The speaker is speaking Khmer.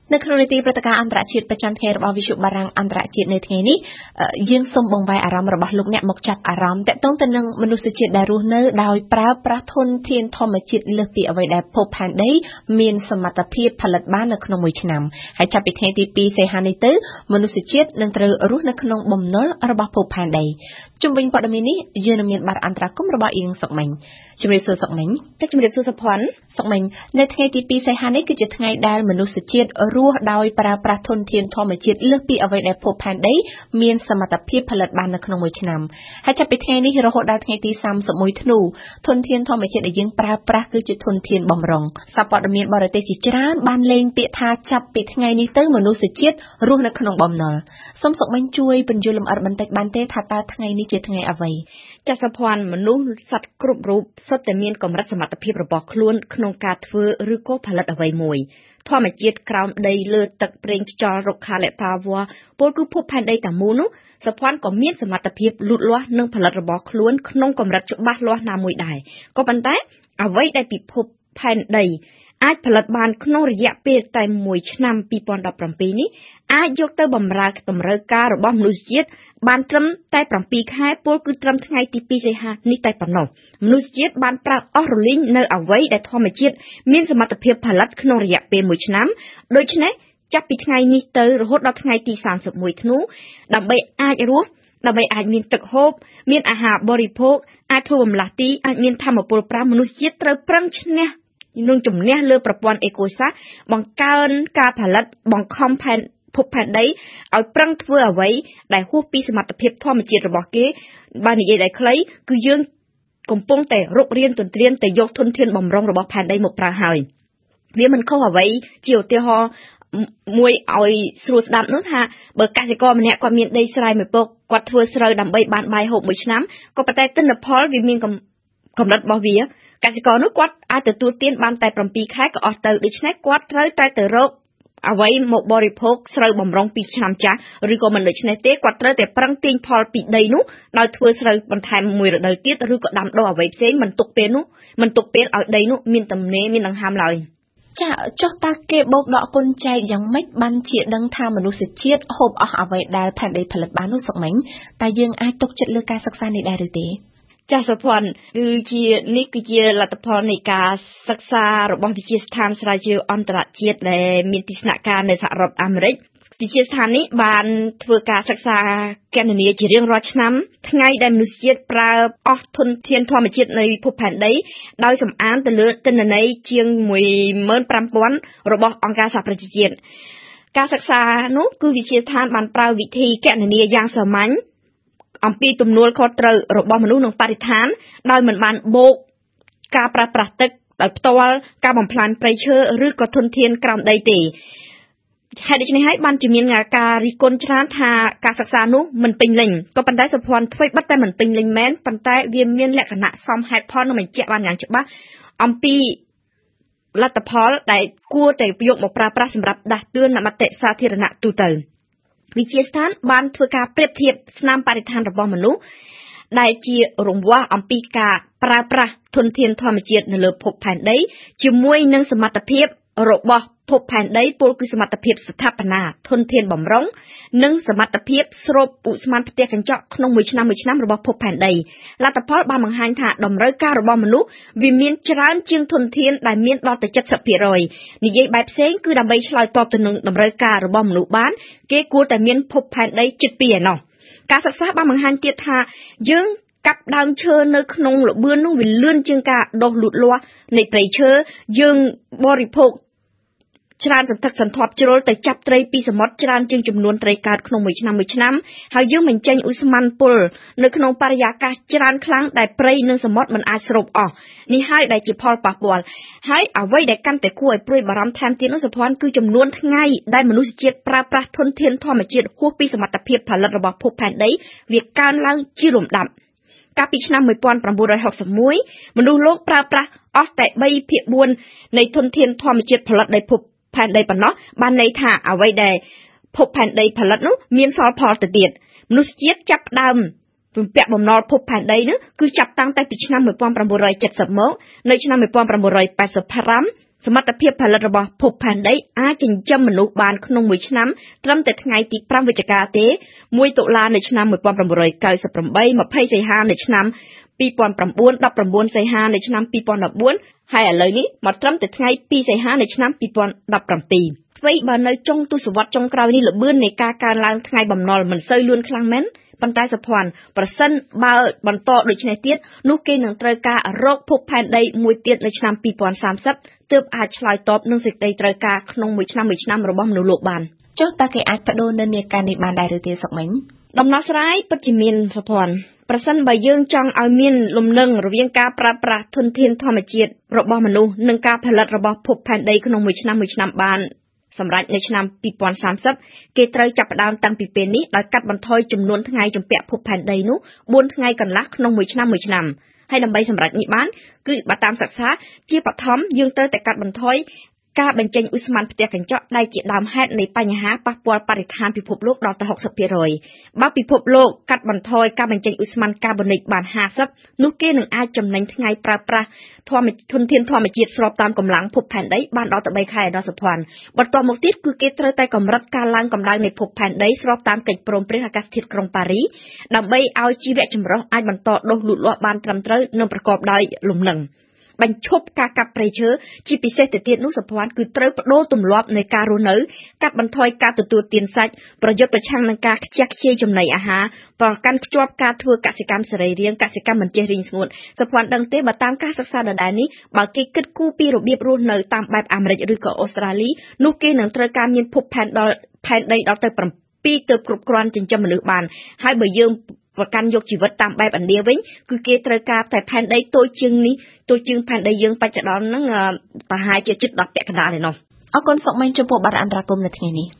នៅក្នុងនីតិព្រឹត្តិការណ៍អន្តរជាតិប្រចាំថ្ងៃរបស់វិទ្យុបារាំងអន្តរជាតិនៅថ្ងៃនេះយើងសូមបង្វែរអារម្មណ៍របស់លោកអ្នកមកចាប់អារម្មណ៍ទាក់ទងទៅនឹងមនុស្សជាតិដែលរស់នៅដោយប្រើប្រាស់ធនធានធម្មជាតិលើសពីអ្វីដែលភពផែនដីមានសមត្ថភាពផលិតបាននៅក្នុងមួយឆ្នាំហើយចាប់ពីថ្ងៃទី2សីហានេះទៅមនុស្សជាតិនឹងត្រូវរស់នៅក្នុងបំណុលរបស់ភពផែនដីជុំវិញព័ត៌មាននេះយើងនឹងមានបាទអន្តរាគមន៍របស់អៀងសុកមិញជំរាបសួរសុកមិញជំរាបសួរសុភ័ណ្ឌសុកមិញនៅថ្ងៃទី2សីហានេះគឺជាថ្ងៃដែលមនុស្សជាតិរស់ដោយប្រើប្រាស់ធនធានធម្មជាតិលើសពីអ្វីដែលភពផែនដីមានសមត្ថភាពផលិតបាននៅក្នុងមួយឆ្នាំហើយចាប់ពីថ្ងៃនេះរហូតដល់ថ្ងៃទី31ធ្នូធនធានធម្មជាតិដែលយើងប្រើប្រាស់គឺជាធនធានបំរុងសារព័ត៌មានបរទេសជាច្រើនបានលេងពាក្យថាចាប់ពីថ្ងៃនេះទៅមនុស្សជាតិរស់នៅក្នុងបំណុលសូមសុកមិញជួយពន្យល់លម្អិតបន្តិចបានទេថាតើថ្ងៃនេះជាថ្ងៃអ្វីចាសសុភ័ណ្ឌមនុស្សសត្វគ្រប់រូបសុទ្ធតែមានកម្រិតសមត្ថភាពរបស់ខ្លួនក្នុងការធ្វើឬក៏ផលិតអ្វីមួយធម្មជាតិក្រោមដីលើទឹកប្រេងខ្យល់រុក្ខាលតាវ័ពលគឺភពផែនដីតែមួយនោះសុភ័ណ្ឌក៏មានសមត្ថភាពលូតលាស់និងផលិតរបស់ខ្លួនក្នុងកម្រិតច្បាស់លាស់ណាមួយដែរក៏ប៉ុន្តែអ្វីដែលពិភពផែនដីអាចផលិតបានក្នុងរយៈពេលតែមួយឆ្នាំ2017នេះអាចយកទៅបម្រើតម្រូវការរបស់មនុស្សជាតិបានត្រឹមតែ7ខែពលគឺត្រឹមថ្ងៃទី2សីហានេះតែប៉ុណ្ណោះមនុស្សជាតិបានប្រើអស់រលីងនៅអ្វីដែលធម្មជាតិមានសមត្ថភាពផលិតក្នុងរយៈពេលមួយឆ្នាំដូច្នេះចាប់ពីថ្ងៃនេះទៅរហូតដល់ថ្ងៃទី31ធ្នូដើម្បីអាចរស់ដើម្បីអាចមានទឹកហូបមានអាហារបរិភោគអាចធ្វើបម្លាស់ទីអាចមានធម្មពលប្រាំមនុស្សជាតិត្រូវប្រឹងឈ្នះនឹងជំនះលើប្រព័ន្ធអេកូសាស្ត្របង្កើនការផលិតបង្ខំភពផែនដីឲ្យប្រឹងធ្វើអ្វីដែលហួសពីសមត្ថភាពធម្មជាតិរបស់គេបើនិយាយដែលខ្លីគឺយើងកំពុងតែរុករៀនទន្ទ្រានទៅយកធនធានបំរុងរបស់ផែនដីមកប្រើហើយវាមិនខុសអ្វីជាឧទាហរណ៍មួយឲ្យស្រួលស្ដាប់នោះថាបើកសិករម្នាក់គាត់មានដីស្រែមួយពកគាត់ធ្វើស្រូវដើម្បីបានបាយហូបមួយឆ្នាំក៏ប៉ុន្តែទិន្នផលវាមានកម្រិតរបស់វាកសិករនោះគាត់អាចទទួលទានបានតែ7ខែក៏អស់ទៅដូច្នេះគាត់ត្រូវតែទៅរកអ្វីមកបរិភោគស្រូវបំរុងពីឆ្នាំចាស់ឬក៏មិនដូច្នេះទេគាត់ត្រូវតែប្រឹងទាញផលពីដីនោះដោយធ្វើស្រូវបន្ថែមមួយរដូវទៀតឬក៏ដាំដុះអ្វីផ្សេងមិនទុកពេលឲ្យដីនោះមានទំនេរមានដង្ហើមឡើយចាចុះតើគេបោកដកគុណចែកយ៉ាងម៉េចបានជាដឹងថាមនុស្សជាតិហូបអស់អ្វីដែលផែនដីផលិតបាននោះសុកមិញតែយើងអាចទុកចិត្តលើការសិក្សានេះដែរឬទេចាសសុភ័ណ្ឌគឺជាលទ្ធផលនៃការសិក្សារបស់វិទ្យាស្ថានស្រាវជ្រាវអន្តរជាតិដែលមានទីស្នាក់ការនៅសហរដ្ឋអាមេរិកវិទ្យាស្ថាននេះបានធ្វើការសិក្សាគណនាជារៀងរាល់ឆ្នាំថ្ងៃដែលមនុស្សជាតិប្រើអស់ធនធានធម្មជាតិនៃភពផែនដីដោយសំអានទៅលើទិន្នន័យជាង 15,000 របស់អង្គការសហប្រជាជាតិការសិក្សានោះគឺវិទ្យាស្ថានបានប្រើវិធីគណនាយ៉ាងសាមញ្ញអំពីទំនួលខុសត្រូវរបស់មនុស្សនិងបរិស្ថានដោយមិនបានបូកការប្រើប្រាស់ទឹកដោយផ្ទាល់ការបំផ្លាញព្រៃឈើឬក៏ធនធានក្រោមដីទេហេតុដូច្នេះហើយបានជាមានការរិះគន់ច្រើនថាការសិក្សានោះមិនពេញលេញក៏ប៉ុន្តែសុភ័ណ្ឌធ្វើបិទតែមិនពេញលេញមែនប៉ុន្តែវាមានលក្ខណៈសមហេតុផលនិងបញ្ជាក់បានយ៉ាងច្បាស់អំពីលទ្ធផលដែលគួរតែយកមកប្រើប្រាស់សម្រាប់ដាស់តឿនមតិសាធារណៈទូទៅវិទ្យាស្ថានបានធ្វើការប្រៀបធៀបស្នាមបរិស្ថានរបស់មនុស្សដែលជារង្វាស់អំពីការប្រើប្រាស់ធនធានធម្មជាតិនៅលើភពផែនដីជាមួយនឹងសមត្ថភាពរបស់ភពផែនដីពលគឺសមត្ថភាពស្ថាបនាធនធានបំរុងនិងសមត្ថភាពស្រូបឧស្ម័នផ្ទះកញ្ចក់ក្នុងមួយឆ្នាំរបស់ភពផែនដីលទ្ធផលបានបង្ហាញថាតម្រូវការរបស់មនុស្សវាមានច្រើនជាងធនធានដែលមានដល់ទៅ 70% និយាយបែបផ្សេងគឺដើម្បីឆ្លើយតបទៅនឹងតម្រូវការរបស់មនុស្សបានគេគួរតែមានភពផែនដីជិត2ឯណោះការសិក្សាបានបង្ហាញទៀតថាយើងកាប់ដើមឈើនៅក្នុងល្បឿននោះវាលឿនជាងការដុះលូតលាស់នៃព្រៃឈើយើងបរិភោគច្រើនសន្ធឹកសន្ធាប់ជ្រុលទៅចាប់ត្រីពីសមុទ្រច្រើនជាងចំនួនត្រីកើតក្នុងមួយឆ្នាំហើយយើងបញ្ចេញឧស្ម័នពុលនៅក្នុងបរិយាកាសច្រើនខ្លាំងដែលព្រៃនិងសមុទ្រមិនអាចស្រូបអស់នេះហើយដែលជាផលប៉ះពាល់ហើយអ្វីដែលកាន់តែគួរឲ្យព្រួយបារម្ភថែមទៀតនោះសុភ័ណ្ឌគឺចំនួនថ្ងៃដែលមនុស្សជាតិប្រើប្រាស់ធនធានធម្មជាតិហួសពីសមត្ថភាពផលិតរបស់ភពផែនដីវាកើនឡើងជាលំដាប់កាលពីឆ្នាំ1961មនុស្សលោកប្រើប្រាស់អស់តែ 3/4 នៃធនធានធម្មជាតិផលិតដោយភពផែនដីប៉ុណ្ណោះបានន័យថាអ្វីដែលភពផែនដីផលិតនោះមានសល់ផលទៅទៀតមនុស្សជាតិចាប់ផ្ដើមពំពាក់បំណុលភពផែនដីនោះគឺចាប់តាំងតែពីឆ្នាំ1970មកនៅឆ្នាំ1985 សមត្ថភាពផលិតរបស់ភពផែនដីអាចចិញ្ចឹមមនុស្សបានក្នុងមួយឆ្នាំត្រឹមតែថ្ងៃទី5វិច្ឆិកាទេ1តុលានៅឆ្នាំ1998 20សីហានៅឆ្នាំ2009 19សីហានៅឆ្នាំ2014ហើយឥឡូវនេះមកត្រឹមតែថ្ងៃ2សីហានៅឆ្នាំ2017អ្វីបើនៅចុងទសវត្សរ៍ចុងក្រោយនេះល្បឿននៃការកើនឡើងថ្ងៃបំណុលមិនសូវលឿនខ្លាំងមែនប៉ុន្តែសុភ័ណ្ឌប្រសិនបើបន្តដូចនេះទៀតនោះគេនឹងត្រូវការរកភពផែនដីមួយទៀតនៅឆ្នាំ2030ទើបអាចឆ្លើយតបនឹងសេចក្តីត្រូវការក្នុងមួយឆ្នាំរបស់មនុស្សលោកបានចុះតើគេអាចបដូរនិន្នាការនេះបានដែរឬទេសុកមិញដំណោះស្រាយពិតជាមានសុភ័ណ្ឌប្រសិនបើយើងចង់ឲ្យមានលំនឹងរវាងការប្រើប្រាស់ធនធានធម្មជាតិរបស់មនុស្សនិងការផលិតរបស់ភពផែនដីក្នុងមួយឆ្នាំបានសម្រាប់នៅឆ្នាំ2030គេត្រូវចាប់ផ្ដើមតាំងពីពេលនេះដោយកាត់បន្ថយចំនួនថ្ងៃជំពាក់ភពផែនដីនោះ4ថ្ងៃកន្លះក្នុងមួយឆ្នាំហើយដើម្បីសម្រេចនេះបានគឺបើតាមសិក្សាជាបឋមយើងត្រូវតែកាត់បន្ថយការបញ្ចេញឧស្ម័នផ្ទះកញ្ចក់ដែលជាដើមហេតុនៃបញ្ហាប៉ះពាល់បរិស្ថានពិភពលោកដល់ទៅ 60% បើពិភពលោកកាត់បន្ថយការបញ្ចេញឧស្ម័នកាបូនិកបាន 50% នោះគេនឹងអាចចំណេញថ្ងៃប្រើប្រាស់ធនធានធម្មជាតិស្របតាមកម្លាំងភពផែនដីបានដល់ទៅ3ខែដល់សុភ័ណ្ឌបន្ទាប់មកទៀតគឺគេត្រូវតែកម្រិតការឡើងកម្ដៅនៃភពផែនដីស្របតាមកិច្ចព្រមព្រៀងអាកាសធាតុក្រុងប៉ារីដើម្បីឲ្យជីវៈចម្រុះអាចបន្តដុះលូតលាស់បានត្រឹមត្រូវនិងប្រកបដោយលំនឹងបញ្ឈប់ការកាប់ព្រៃឈើជាពិសេសទៅទៀតនោះសុភ័ណ្ឌគឺត្រូវបដូរទម្លាប់នៃការរស់នៅកាត់បន្ថយការទទួលទានសាច់ប្រយុទ្ធប្រឆាំងនឹងការខ្ជះខ្ជាយចំណីអាហារប្រកាន់ខ្ជាប់ការធ្វើកសិកម្មសរីរាង្គកសិកម្មមិនចេះរីងស្ងួតសុភ័ណ្ឌដឹងទេបើតាមការសិក្សាដដែលនេះបើគេគិតគូរពីរបៀបរស់នៅតាមបែបអាមេរិកឬក៏អូស្ត្រាលីនោះគេនឹងត្រូវការមានភពផែនដីដល់ទៅ7ទើបគ្រប់គ្រាន់ចិញ្ចឹមមនុស្សបានហើយបើយើងប្រកាន់យកជីវិតតាមបែបឥណ្ឌាវិញគឺគេត្រូវការតែផែនដីតូចជាងផែនដីយើងបច្ចុប្បន្នហ្នឹងប្រហែលជាជិត10ពាក់កណ្ដាលឯណោះអរគុណសុកមិញចំពោះបទអន្តរកម្មនៅថ្ងៃនេះ